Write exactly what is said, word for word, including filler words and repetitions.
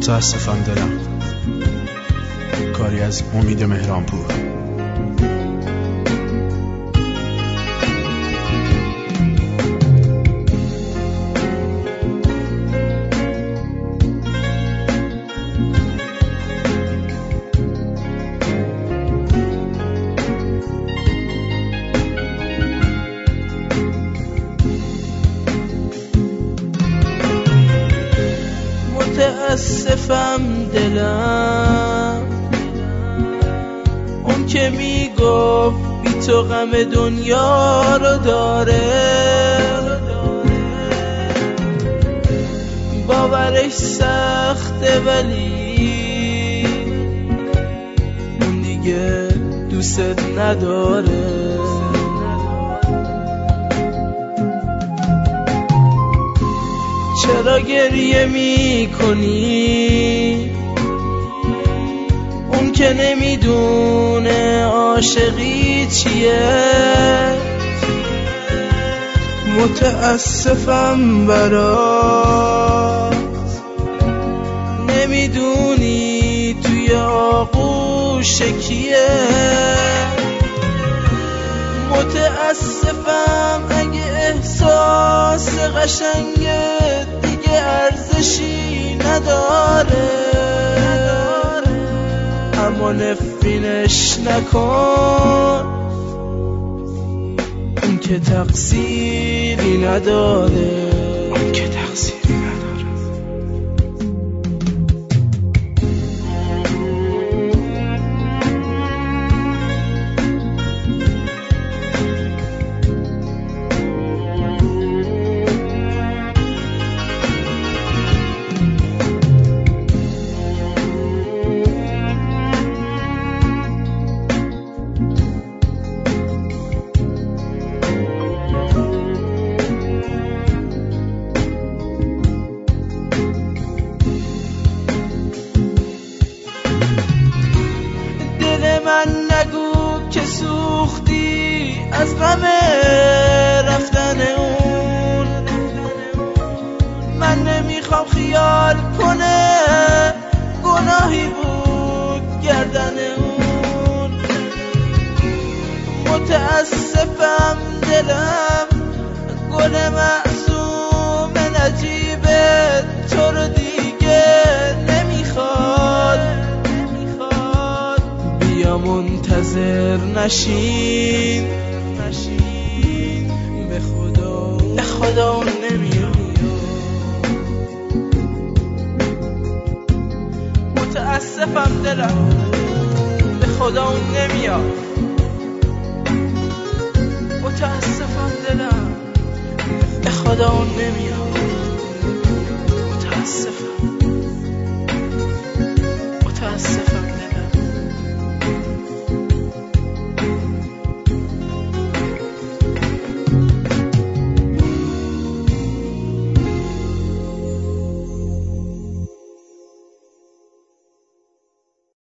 متاسفم دلم. کاری از امید مهرانپور. متاسفم دلم، اون که میگفت بی تو غم دنیا رو داره، باورش سخته ولی اون دیگه دوست نداره. چرا گریه می کنی؟ اون که نمیدونه عاشقی چیه. متاسفم برات، نمیدونی توی آغوش کیه. متاسفم اگه احساس قشنگت دیگه ارزشی نداره، اما نفرینش نکن، اون که تقصیری نداره، اون که تقصیری نداره. من نگو که سوختی از غم رفتن اون، من نمیخوام خیال کنه گناهی بود گردن اون. متاسفم دلم، گل معصوم نجیبه تو رو دیگه نمیخواد. بیا منتظر نشین، به خدا به خدا اون نمیاد. متاسفم دلم، به خدا اون نمیاد. متاسفم دلم، به خدا اون نمیاد.